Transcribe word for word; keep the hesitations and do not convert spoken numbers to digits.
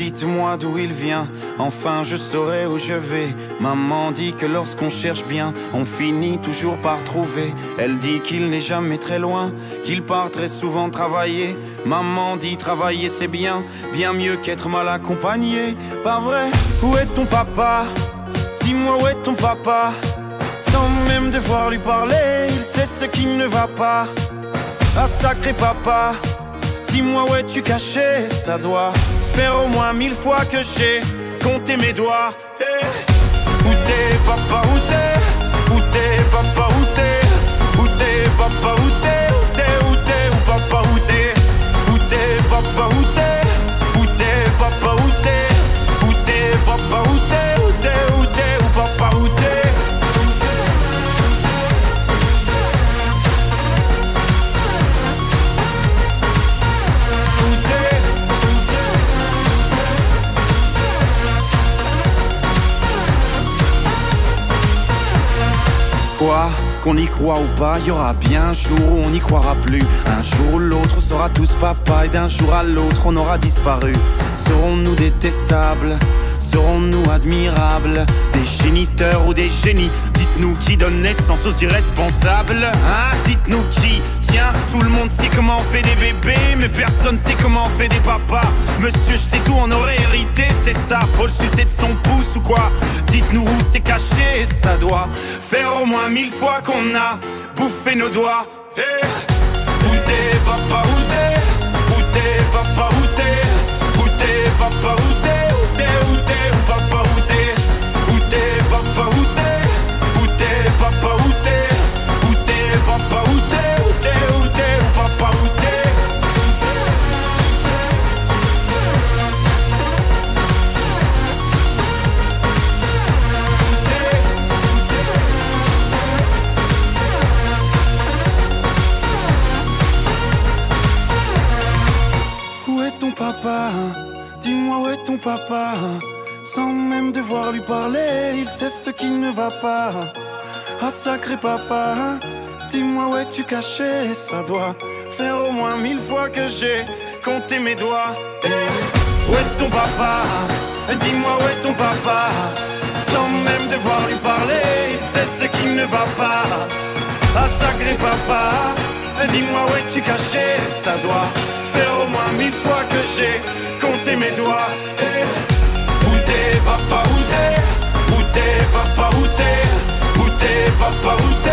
dites-moi d'où il vient, enfin je saurai où je vais. Maman dit que lorsqu'on cherche bien, on finit toujours par trouver. Elle dit qu'il n'est jamais très loin, qu'il part très souvent travailler. Maman dit travailler c'est bien, bien mieux qu'être mal accompagné. Pas vrai? Où est ton papa? Dis-moi où est ton papa? Sans même devoir lui parler, il sait ce qui ne va pas. Ah sacré papa, dis-moi où es-tu caché? Ça doit faire au moins mille fois que j'ai compté mes doigts. Hey. Où t'es papa, où t'es? Où t'es papa, où t'es? Où t'es papa, où t'es? Où t'es, où t'es, où papa, où t'es? Où t'es papa, où t'es? Où t'es papa, où t'es? Où t'es papa, où t'es? Où t'es, où t'es, où papa, où t'es? Quoi, qu'on y croit ou pas, y aura bien un jour où on n'y croira plus. Un jour ou l'autre, on sera tous papa, et d'un jour à l'autre, on aura disparu. Serons-nous détestables? Serons-nous admirables? Des géniteurs ou des génies? Dites-nous qui donne naissance aux irresponsables, hein? Dites-nous qui? Tiens, tout le monde sait comment on fait des bébés, mais personne sait comment on fait des papas. Monsieur, je sais tout, on aurait hérité, c'est ça. Faut le sucer de son pouce ou quoi? Dites-nous où c'est caché, ça doit faire au moins mille fois qu'on a bouffé nos doigts. Hey. Où t'es papa, où t'es? Où t'es papa, où t'es? Où t'es papa, où t'es? Où t'es, où t'es, où papa, où t'es? Où t'es papa, où t'es? Où t'es papa, où t'es? Où t'es papa, où t'es? Où t'es, où t'es, où papa, où t'es? Où est ton papa? Dis-moi où est ton papa? Sans même devoir lui parler, il sait ce qui ne va pas. Ah sacré papa, dis-moi où es-tu caché? Ça doit faire au moins mille fois que j'ai compté mes doigts. Hey. Où est ton papa? Dis-moi où est ton papa? Sans même devoir lui parler, il sait ce qui ne va pas. Ah sacré papa, dis-moi où es-tu caché? Ça doit faire au moins mille fois que j'ai compté mes doigts. Hey. Où t'es papa, où t'es? Où t'es papa, où t'es? Où t'es papa, où t'es?